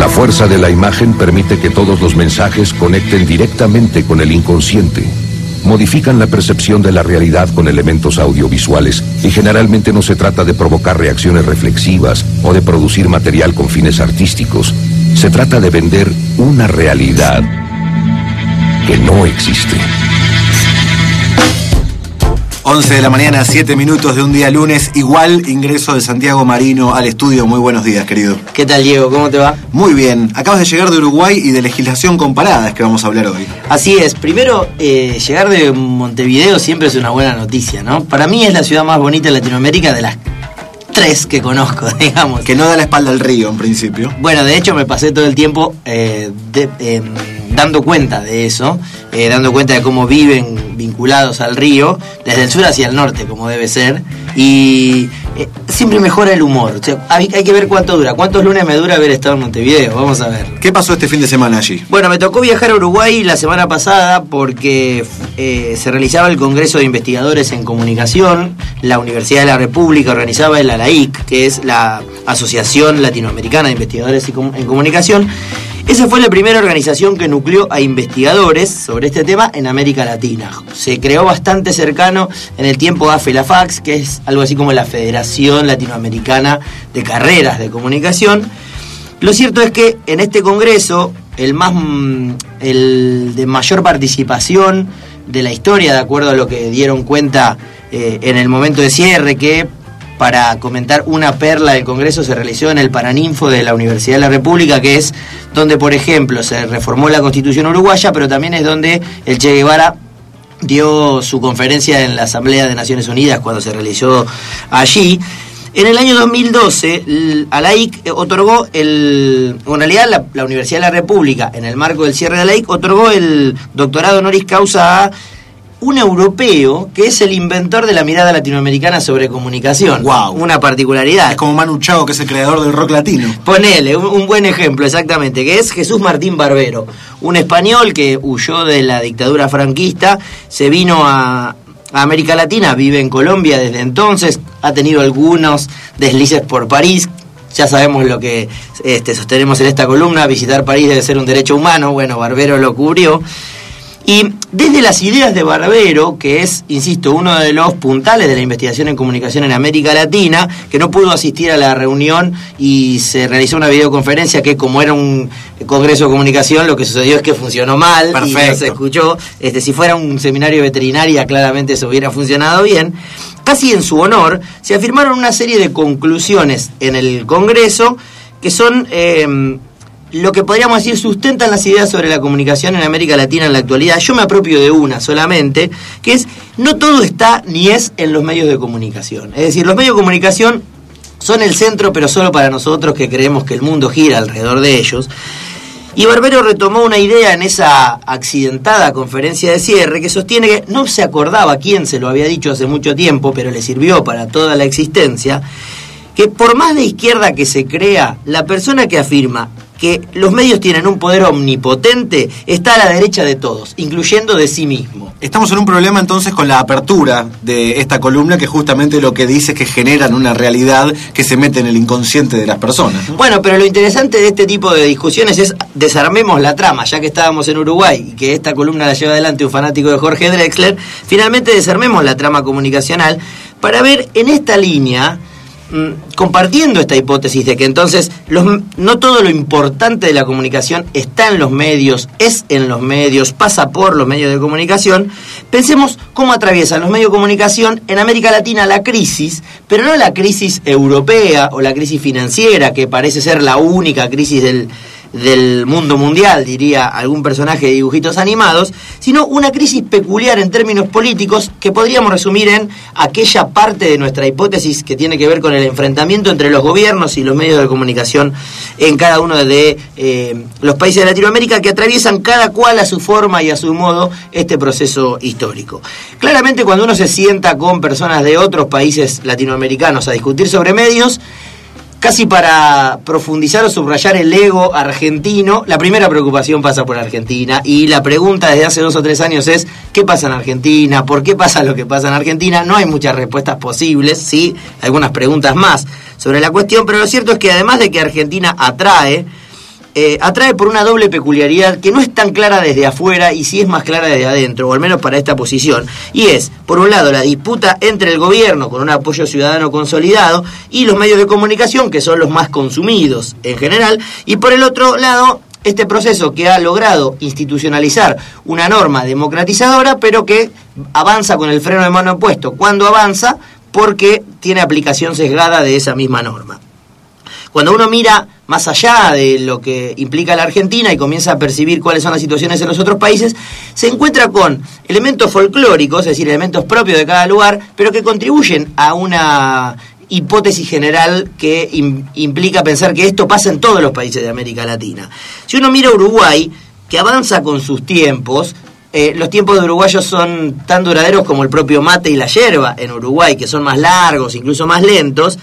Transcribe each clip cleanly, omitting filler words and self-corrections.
La fuerza de la imagen permite que todos los mensajes conecten directamente con el inconsciente. Modifican la percepción de la realidad con elementos audiovisuales y generalmente no se trata de provocar reacciones reflexivas o de producir material con fines artísticos. Se trata de vender una realidad que no existe. 11 de la mañana, 7 minutos de un día lunes. Igual ingreso de Santiago Marino al estudio. Muy buenos días, querido. ¿Qué tal, Diego? ¿Cómo te va? Muy bien. Acabas de llegar de Uruguay y de legislación comparada es que vamos a hablar hoy. Así es. Primero, llegar de Montevideo siempre es una buena noticia, ¿no? Para mí es la ciudad más bonita de Latinoamérica de las 3 que conozco, digamos. Que no da la espalda al río, en principio. Bueno, de hecho me pasé todo el tiempo dando cuenta de eso, dando cuenta de cómo viven vinculados al río, desde el sur hacia el norte, como debe ser, y siempre mejora el humor. O sea, hay que ver cuánto dura, cuántos lunes me dura haber estado en Montevideo, vamos a ver. ¿Qué pasó este fin de semana allí? Bueno, me tocó viajar a Uruguay la semana pasada porque se realizaba el Congreso de Investigadores en Comunicación. La Universidad de la República organizaba el ALAIC, que es la Asociación Latinoamericana de Investigadores en Comunicación. Esa fue la primera organización que nucleó a investigadores sobre este tema en América Latina. Se creó bastante cercano en el tiempo a FELAFAX, que es algo así como la Federación Latinoamericana de Carreras de Comunicación. Lo cierto es que en este congreso, el de mayor participación de la historia, de acuerdo a lo que dieron cuenta en el momento de cierre, que para comentar una perla del Congreso se realizó en el Paraninfo de la Universidad de la República, que es donde, por ejemplo, se reformó la Constitución uruguaya, pero también es donde el Che Guevara dio su conferencia en la Asamblea de Naciones Unidas cuando se realizó allí. En el año 2012, ALAIC otorgó en realidad la Universidad de la República, en el marco del cierre de ALAIC, otorgó el doctorado honoris causa a un europeo que es el inventor de la mirada latinoamericana sobre comunicación. Wow. Una particularidad. Es como Manu Chao, que es el creador del rock latino. Ponele, un buen ejemplo, exactamente, que es Jesús Martín Barbero, un español que huyó de la dictadura franquista, se vino a América Latina, vive en Colombia desde entonces, ha tenido algunos deslices por París. Ya sabemos lo que sostenemos en esta columna, visitar París debe ser un derecho humano. Bueno, Barbero lo cubrió. Y desde las ideas de Barbero, que es, insisto, uno de los puntales de la investigación en comunicación en América Latina, que no pudo asistir a la reunión y se realizó una videoconferencia que, como era un congreso de comunicación, lo que sucedió es que funcionó mal. Perfecto. Y no se escuchó. Si fuera un seminario de veterinaria, claramente eso hubiera funcionado bien. Casi en su honor, se afirmaron una serie de conclusiones en el Congreso que son lo que podríamos decir sustentan las ideas sobre la comunicación en América Latina en la actualidad. Yo me apropio de una solamente, que es: no todo está ni es en los medios de comunicación. Es decir, los medios de comunicación son el centro, pero solo para nosotros que creemos que el mundo gira alrededor de ellos. Y Barbero retomó una idea en esa accidentada conferencia de cierre que sostiene que no se acordaba quién se lo había dicho hace mucho tiempo, pero le sirvió para toda la existencia, que por más de izquierda que se crea, la persona que afirma que los medios tienen un poder omnipotente está a la derecha de todos, incluyendo de sí mismo. Estamos en un problema entonces con la apertura de esta columna, que justamente lo que dice es que generan una realidad que se mete en el inconsciente de las personas, ¿no? Bueno, pero lo interesante de este tipo de discusiones es desarmemos la trama, ya que estábamos en Uruguay y que esta columna la lleva adelante un fanático de Jorge Drexler. Finalmente desarmemos la trama comunicacional para ver en esta línea, compartiendo esta hipótesis de que entonces no todo lo importante de la comunicación está en los medios, es en los medios, pasa por los medios de comunicación. Pensemos cómo atraviesan los medios de comunicación en América Latina la crisis, pero no la crisis europea o la crisis financiera, que parece ser la única crisis del mundo mundial, diría algún personaje de dibujitos animados, sino una crisis peculiar en términos políticos que podríamos resumir en aquella parte de nuestra hipótesis que tiene que ver con el enfrentamiento entre los gobiernos y los medios de comunicación en cada uno de los países de Latinoamérica, que atraviesan cada cual a su forma y a su modo este proceso histórico. Claramente, cuando uno se sienta con personas de otros países latinoamericanos a discutir sobre medios, casi para profundizar o subrayar el ego argentino, la primera preocupación pasa por Argentina, y la pregunta desde hace 2 o 3 años es: ¿qué pasa en Argentina? ¿Por qué pasa lo que pasa en Argentina? No hay muchas respuestas posibles, sí, algunas preguntas más sobre la cuestión, pero lo cierto es que además de que Argentina atrae atrae por una doble peculiaridad que no es tan clara desde afuera y sí es más clara desde adentro, o al menos para esta posición, y es, por un lado, la disputa entre el gobierno, con un apoyo ciudadano consolidado, y los medios de comunicación, que son los más consumidos en general, y por el otro lado, este proceso que ha logrado institucionalizar una norma democratizadora, pero que avanza con el freno de mano puesto. ¿Cuándo avanza? Porque tiene aplicación sesgada de esa misma norma. Cuando uno mira más allá de lo que implica la Argentina y comienza a percibir cuáles son las situaciones en los otros países, se encuentra con elementos folclóricos, es decir, elementos propios de cada lugar, pero que contribuyen a una hipótesis general que implica pensar que esto pasa en todos los países de América Latina. Si uno mira Uruguay, que avanza con sus tiempos, los tiempos de uruguayos son tan duraderos como el propio mate y la yerba en Uruguay, que son más largos, incluso más lentos.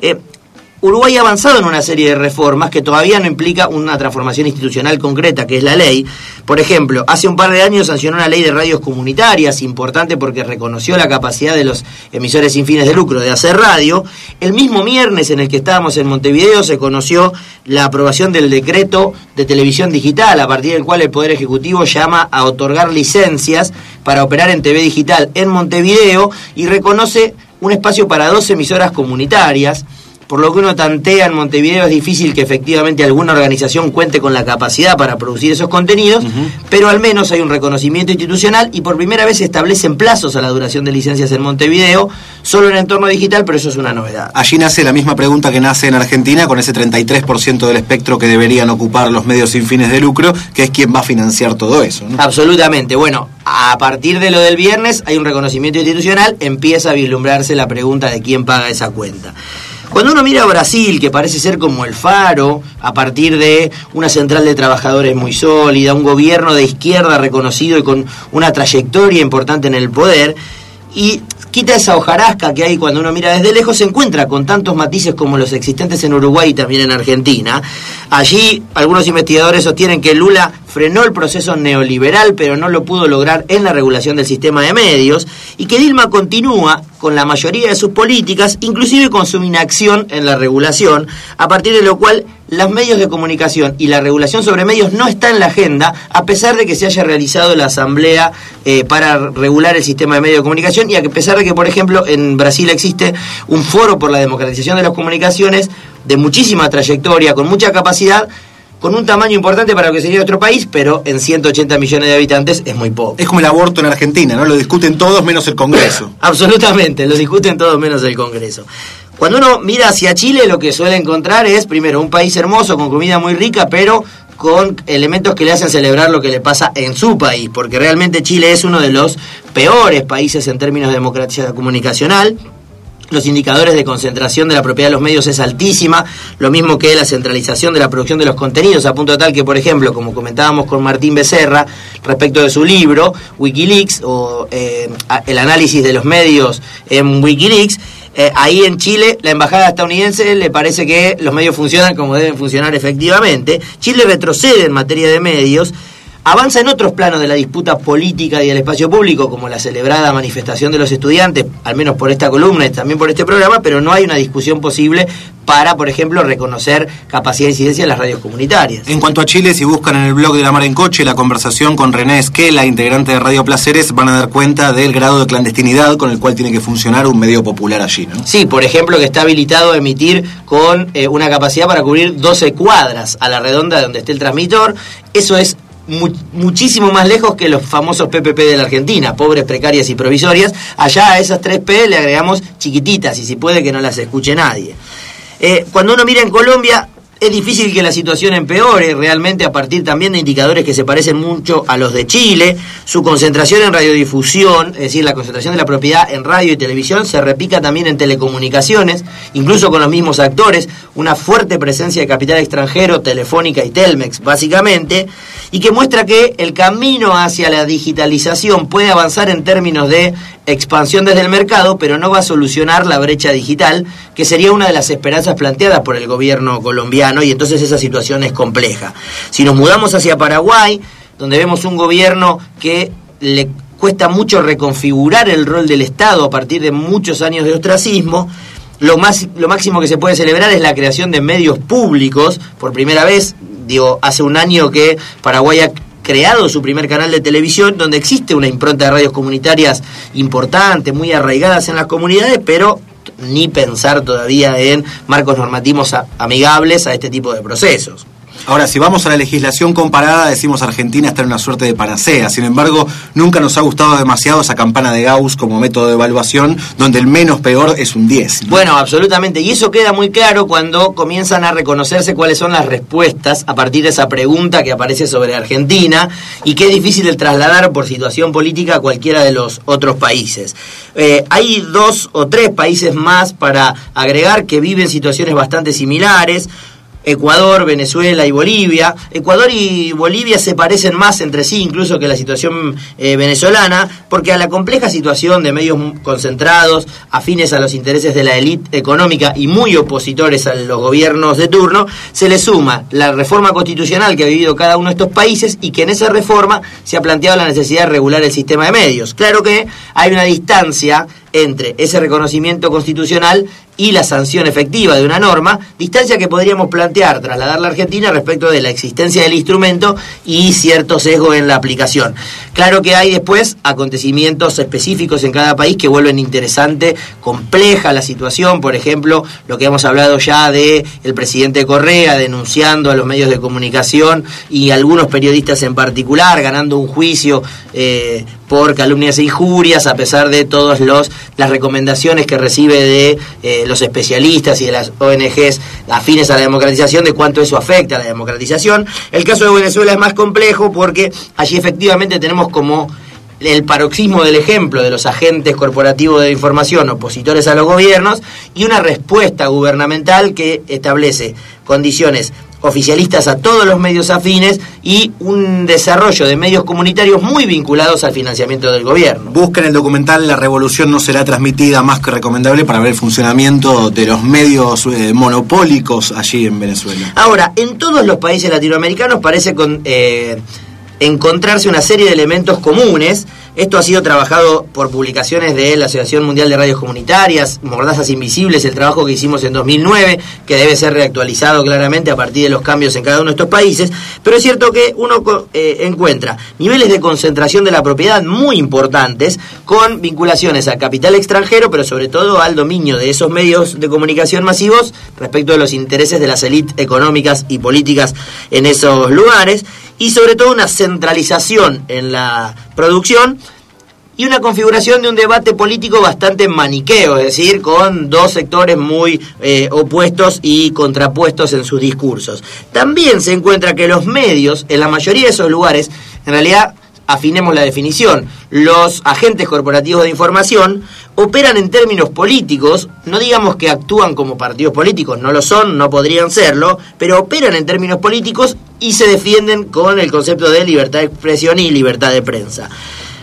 Uruguay ha avanzado en una serie de reformas que todavía no implica una transformación institucional concreta, que es la ley. Por ejemplo, hace un par de años sancionó una ley de radios comunitarias, importante porque reconoció la capacidad de los emisores sin fines de lucro de hacer radio. El mismo viernes en el que estábamos en Montevideo se conoció la aprobación del decreto de televisión digital, a partir del cual el Poder Ejecutivo llama a otorgar licencias para operar en TV digital en Montevideo y reconoce un espacio para 2 emisoras comunitarias. Por lo que uno tantea en Montevideo, es difícil que efectivamente alguna organización cuente con la capacidad para producir esos contenidos, pero al menos hay un reconocimiento institucional y por primera vez se establecen plazos a la duración de licencias en Montevideo, solo en entorno digital, pero eso es una novedad. Allí nace la misma pregunta que nace en Argentina, con ese 33% del espectro que deberían ocupar los medios sin fines de lucro, que es quien va a financiar todo eso, ¿no? Absolutamente. Bueno, a partir de lo del viernes hay un reconocimiento institucional, empieza a vislumbrarse la pregunta de quién paga esa cuenta. Cuando uno mira a Brasil, que parece ser como el faro, a partir de una central de trabajadores muy sólida, un gobierno de izquierda reconocido y con una trayectoria importante en el poder, y quita esa hojarasca que hay cuando uno mira desde lejos, se encuentra con tantos matices como los existentes en Uruguay y también en Argentina. Allí algunos investigadores sostienen que Lula frenó el proceso neoliberal, pero no lo pudo lograr en la regulación del sistema de medios, y que Dilma continúa con la mayoría de sus políticas, inclusive con su inacción en la regulación, a partir de lo cual los medios de comunicación y la regulación sobre medios no está en la agenda, a pesar de que se haya realizado la asamblea para regular el sistema de medios de comunicación, y a pesar de que, por ejemplo, en Brasil existe un foro por la democratización de las comunicaciones de muchísima trayectoria, con mucha capacidad, con un tamaño importante para lo que sería nuestro país, pero en 180 millones de habitantes es muy poco. Es como el aborto en Argentina, ¿no? Lo discuten todos menos el Congreso. Absolutamente, lo discuten todos menos el Congreso. Cuando uno mira hacia Chile, lo que suele encontrar es, primero, un país hermoso, con comida muy rica, pero con elementos que le hacen celebrar lo que le pasa en su país, porque realmente Chile es uno de los peores países en términos de democracia comunicacional. Los indicadores de concentración de la propiedad de los medios es altísima, lo mismo que la centralización de la producción de los contenidos, a punto tal que, por ejemplo, como comentábamos con Martín Becerra, respecto de su libro, Wikileaks, o el análisis de los medios en Wikileaks, ahí en Chile, la embajada estadounidense le parece que los medios funcionan como deben funcionar efectivamente. Chile retrocede en materia de medios, avanza en otros planos de la disputa política y del espacio público, como la celebrada manifestación de los estudiantes, al menos por esta columna y también por este programa, pero no hay una discusión posible para, por ejemplo, reconocer capacidad de incidencia en las radios comunitarias. En cuanto a Chile, si buscan en el blog de La Mar en Coche la conversación con René Esquela, integrante de Radio Placeres, van a dar cuenta del grado de clandestinidad con el cual tiene que funcionar un medio popular allí, ¿no? Sí, por ejemplo, que está habilitado a emitir con una capacidad para cubrir 12 cuadras a la redonda de donde esté el transmisor. Eso es muchísimo más lejos que los famosos PPP de la Argentina, pobres, precarias y provisorias. Allá a esas 3P le agregamos chiquititas, y si puede que no las escuche nadie. Cuando uno mira en Colombia, es difícil que la situación empeore realmente a partir también de indicadores que se parecen mucho a los de Chile. Su concentración en radiodifusión, es decir, la concentración de la propiedad en radio y televisión, se replica también en telecomunicaciones, incluso con los mismos actores, una fuerte presencia de capital extranjero, Telefónica y Telmex, básicamente, y que muestra que el camino hacia la digitalización puede avanzar en términos de expansión desde el mercado, pero no va a solucionar la brecha digital, que sería una de las esperanzas planteadas por el gobierno colombiano, y entonces esa situación es compleja. Si nos mudamos hacia Paraguay, donde vemos un gobierno que le cuesta mucho reconfigurar el rol del Estado a partir de muchos años de ostracismo, lo máximo que se puede celebrar es la creación de medios públicos, por primera vez hace un año que Paraguay ha creado su primer canal de televisión, donde existe una impronta de radios comunitarias importante, muy arraigadas en las comunidades, pero ni pensar todavía en marcos normativos amigables a este tipo de procesos. Ahora, si vamos a la legislación comparada, decimos Argentina está en una suerte de panacea. Sin embargo, nunca nos ha gustado demasiado esa campana de Gauss como método de evaluación, donde el menos peor es un 10, ¿no? Bueno, absolutamente. Y eso queda muy claro cuando comienzan a reconocerse cuáles son las respuestas a partir de esa pregunta que aparece sobre Argentina y que es difícil de trasladar por situación política a cualquiera de los otros países. Hay 2 o 3 países más para agregar que viven situaciones bastante similares. Ecuador, Venezuela y Bolivia. Ecuador y Bolivia se parecen más entre sí incluso que la situación venezolana, porque a la compleja situación de medios concentrados, afines a los intereses de la élite económica y muy opositores a los gobiernos de turno, se le suma la reforma constitucional que ha vivido cada uno de estos países y que en esa reforma se ha planteado la necesidad de regular el sistema de medios. Claro que hay una distancia entre ese reconocimiento constitucional y la sanción efectiva de una norma, distancia que podríamos trasladar a la Argentina respecto de la existencia del instrumento y cierto sesgo en la aplicación. Claro que hay después acontecimientos específicos en cada país que vuelven interesante, compleja la situación, por ejemplo, lo que hemos hablado ya de el presidente Correa denunciando a los medios de comunicación y algunos periodistas en particular, ganando un juicio por calumnias e injurias, a pesar de todas las recomendaciones que recibe de los especialistas y de las ONGs afines a la democratización, de cuánto eso afecta a la democratización. El caso de Venezuela es más complejo porque allí efectivamente tenemos como el paroxismo del ejemplo de los agentes corporativos de información opositores a los gobiernos y una respuesta gubernamental que establece condiciones oficialistas a todos los medios afines y un desarrollo de medios comunitarios muy vinculados al financiamiento del gobierno. Busquen el documental La Revolución no será transmitida, más que recomendable para ver el funcionamiento de los medios monopólicos allí en Venezuela. Ahora, en todos los países latinoamericanos parece encontrarse una serie de elementos comunes. Esto ha sido trabajado por publicaciones de la Asociación Mundial de Radios Comunitarias, Mordazas Invisibles, el trabajo que hicimos en 2009, que debe ser reactualizado claramente a partir de los cambios en cada uno de estos países, pero es cierto que uno encuentra niveles de concentración de la propiedad muy importantes, con vinculaciones al capital extranjero, pero sobre todo al dominio de esos medios de comunicación masivos respecto de los intereses de las élites económicas y políticas en esos lugares, y sobre todo una centralización en la producción y una configuración de un debate político bastante maniqueo, es decir, con 2 sectores muy opuestos y contrapuestos en sus discursos. También se encuentra que los medios, en la mayoría de esos lugares, en realidad, afinemos la definición, los agentes corporativos de información operan en términos políticos, no digamos que actúan como partidos políticos, no lo son, no podrían serlo, pero operan en términos políticos y se defienden con el concepto de libertad de expresión y libertad de prensa.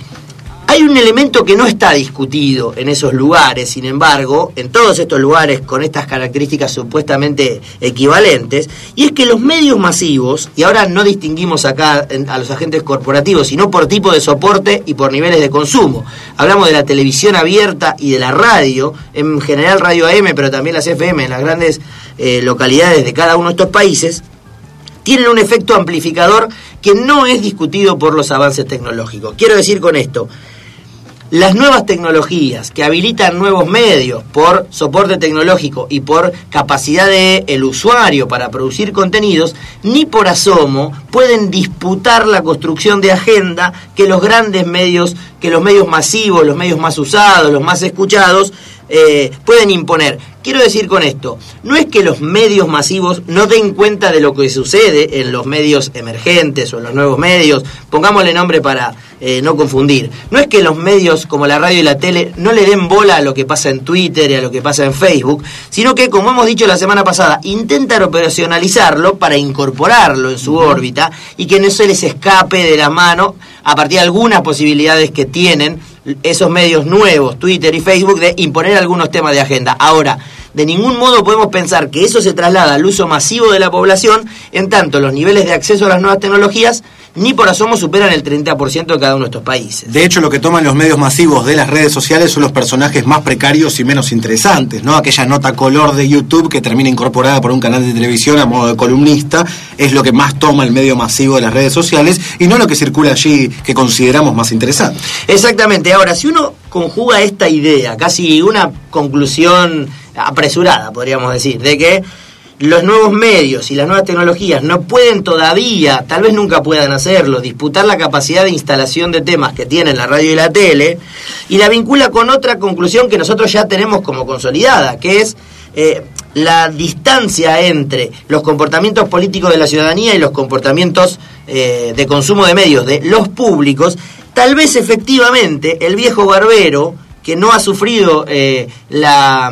Hay un elemento que no está discutido en esos lugares, sin embargo, en todos estos lugares con estas características supuestamente equivalentes, y es que los medios masivos, y ahora no distinguimos acá a los agentes corporativos, sino por tipo de soporte y por niveles de consumo. Hablamos de la televisión abierta y de la radio, en general radio AM, pero también las FM en las grandes localidades de cada uno de estos países, tienen un efecto amplificador que no es discutido por los avances tecnológicos. Quiero decir con esto, las nuevas tecnologías que habilitan nuevos medios por soporte tecnológico y por capacidad del usuario para producir contenidos, ni por asomo pueden disputar la construcción de agenda que los grandes medios, que los medios masivos, los medios más usados, los más escuchados, pueden imponer. Quiero decir con esto, no es que los medios masivos no den cuenta de lo que sucede en los medios emergentes o en los nuevos medios, pongámosle nombre para no confundir. No es que los medios como la radio y la tele no le den bola a lo que pasa en Twitter y a lo que pasa en Facebook, sino que, como hemos dicho la semana pasada, intentan operacionalizarlo para incorporarlo en su órbita y que no se les escape de la mano a partir de algunas posibilidades que tienen esos medios nuevos, Twitter y Facebook, de imponer algunos temas de agenda. Ahora, de ningún modo podemos pensar que eso se traslada al uso masivo de la población, en tanto los niveles de acceso a las nuevas tecnologías ni por asomo superan el 30% de cada uno de estos países. De hecho, lo que toman los medios masivos de las redes sociales son los personajes más precarios y menos interesantes, ¿no? Aquella nota color de YouTube que termina incorporada por un canal de televisión a modo de columnista es lo que más toma el medio masivo de las redes sociales y no lo que circula allí que consideramos más interesante. Exactamente. Ahora, si uno conjuga esta idea, casi una conclusión apresurada, podríamos decir, de que los nuevos medios y las nuevas tecnologías no pueden todavía, tal vez nunca puedan hacerlo, disputar la capacidad de instalación de temas que tienen la radio y la tele, y la vincula con otra conclusión que nosotros ya tenemos como consolidada, que es la distancia entre los comportamientos políticos de la ciudadanía y los comportamientos de consumo de medios de los públicos. Tal vez efectivamente el viejo barbero, que no ha sufrido la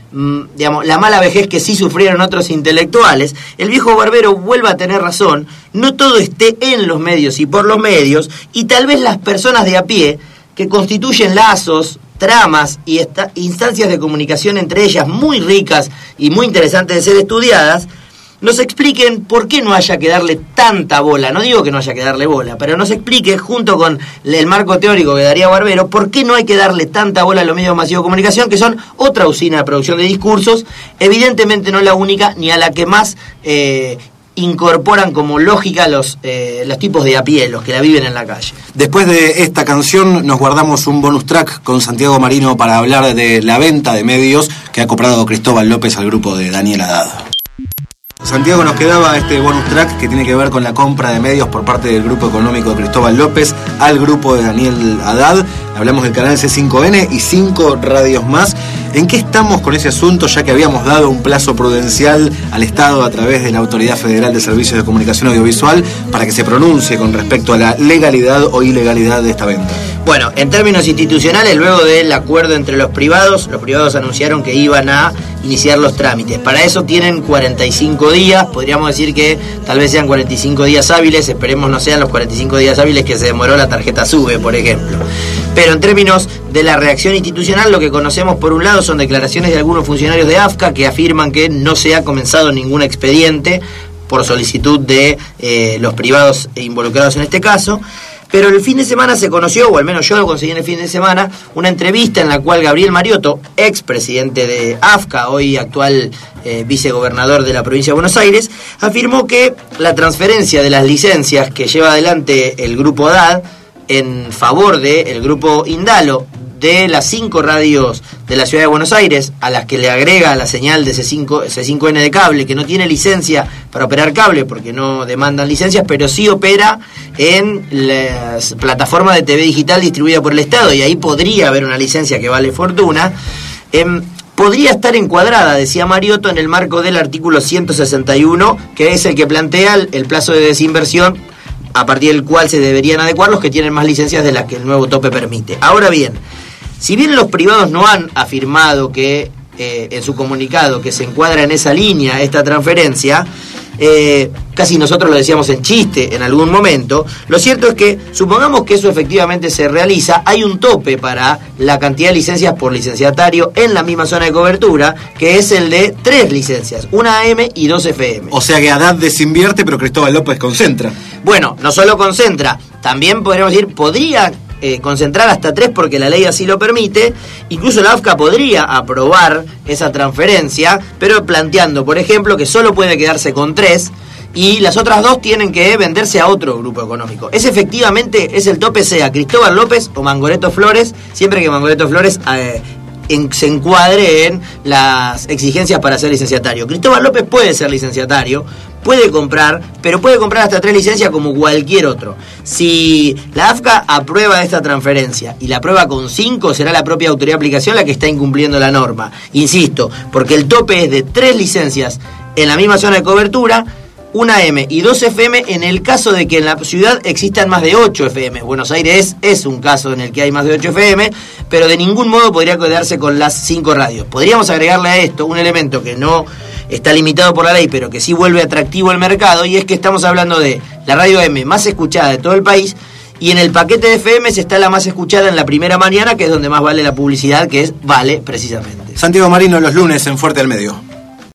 mala vejez que sí sufrieron otros intelectuales, el viejo barbero vuelva a tener razón, no todo esté en los medios y por los medios, y tal vez las personas de a pie, que constituyen lazos, tramas y instancias de comunicación entre ellas muy ricas y muy interesantes de ser estudiadas, nos expliquen por qué no haya que darle tanta bola. No digo que no haya que darle bola, pero nos explique, junto con el marco teórico que daría Barbero, por qué no hay que darle tanta bola a los medios masivos de comunicación, que son otra usina de producción de discursos, evidentemente no la única ni a la que más incorporan como lógica los tipos de a pie, los que la viven en la calle. Después de esta canción nos guardamos un bonus track con Santiago Marino para hablar de la venta de medios que ha comprado Cristóbal López al grupo de Daniel Haddad. Santiago, nos quedaba este bonus track que tiene que ver con la compra de medios por parte del grupo económico de Cristóbal López al grupo de Daniel Haddad. Hablamos del canal C5N y 5 radios más. ¿En qué estamos con ese asunto, ya que habíamos dado un plazo prudencial al Estado a través de la Autoridad Federal de Servicios de Comunicación Audiovisual para que se pronuncie con respecto a la legalidad o ilegalidad de esta venta? Bueno, en términos institucionales, luego del acuerdo entre los privados anunciaron que iban a iniciar los trámites. Para eso tienen 45 días, podríamos decir que tal vez sean 45 días hábiles, esperemos no sean los 45 días hábiles que se demoró la tarjeta SUBE, por ejemplo. Pero en términos de la reacción institucional, lo que conocemos por un lado son declaraciones de algunos funcionarios de AFCA que afirman que no se ha comenzado ningún expediente por solicitud de los privados involucrados en este caso. Pero el fin de semana se conoció, o al menos yo lo conseguí en el fin de semana, una entrevista en la cual Gabriel Mariotto, expresidente de AFCA, hoy actual vicegobernador de la provincia de Buenos Aires, afirmó que la transferencia de las licencias que lleva adelante el grupo Haddad en favor del grupo Indalo, de las 5 radios de la ciudad de Buenos Aires, a las que le agrega la señal de C5N de cable, que no tiene licencia para operar cable porque no demandan licencias, pero sí opera en las plataformas de TV digital distribuida por el Estado, y ahí podría haber una licencia que vale fortuna. Podría estar encuadrada, decía Mariotto, en el marco del artículo 161, que es el que plantea el plazo de desinversión a partir del cual se deberían adecuar los que tienen más licencias de las que el nuevo tope permite. Ahora bien, si bien los privados no han afirmado que en su comunicado que se encuadra en esa línea esta transferencia, casi nosotros lo decíamos en chiste en algún momento, lo cierto es que, supongamos que eso efectivamente se realiza, hay un tope para la cantidad de licencias por licenciatario en la misma zona de cobertura, que es el de 3 licencias, una AM y 2 FM. O sea que Haddad desinvierte, pero Cristóbal López concentra. Bueno, no solo concentra, también podríamos decir, podría concentrar hasta 3 porque la ley así lo permite. Incluso la AFCA podría aprobar esa transferencia, pero planteando, por ejemplo, que solo puede quedarse con 3 y las otras 2 tienen que venderse a otro grupo económico. Ese efectivamente es el tope, sea Cristóbal López o Mangoreto Flores, siempre que Mangoreto Flores se encuadre en las exigencias para ser licenciatario. Cristóbal López puede ser licenciatario, puede comprar, pero puede comprar hasta 3 licencias como cualquier otro. Si la AFCA aprueba esta transferencia y la aprueba con 5, será la propia autoridad de aplicación la que está incumpliendo la norma. Insisto, porque el tope es de 3 licencias en la misma zona de cobertura, una M y 2 FM en el caso de que en la ciudad existan más de 8 FM. Buenos Aires es un caso en el que hay más de 8 FM, pero de ningún modo podría quedarse con las 5 radios. Podríamos agregarle a esto un elemento que no está limitado por la ley, pero que sí vuelve atractivo el mercado, y es que estamos hablando de la radio M más escuchada de todo el país, y en el paquete de FM se está la más escuchada en la primera mañana, que es donde más vale la publicidad, que es Vale, precisamente. Santiago Marino, los lunes en Fuerte al Medio.